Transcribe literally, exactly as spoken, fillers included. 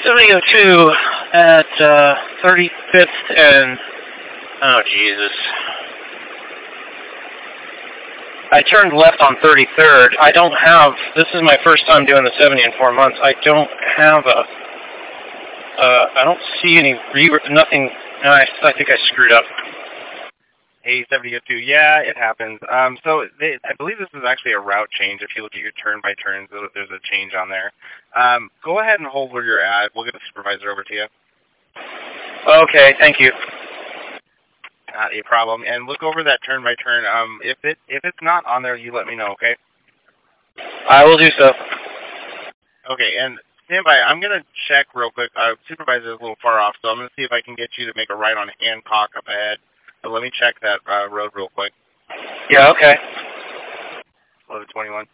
seventy oh two at uh, thirty-fifth and... Oh, Jesus. I turned left on thirty-third. I don't have... This is my first time doing the seventy in four months. I don't have a... Uh, I don't see any... Re nothing... No, I, I think I screwed up. A seventy oh two, yeah, it happens. Um, so they, I believe this is actually a route change. If you look at your turn-by-turns, there's a change on there. Um, go ahead and hold where you're at. We'll get the supervisor over to you. Okay, thank you. Not a problem. And look over that turn-by-turn. Um, if it if it's not on there, you let me know, okay? I will do so. Okay, and stand by. I'm going to check real quick. Our supervisor is a little far off, so I'm going to see if I can get you to make a right on Hancock up ahead. So let me check that uh, road real quick. Yeah, okay. eleven twenty-one.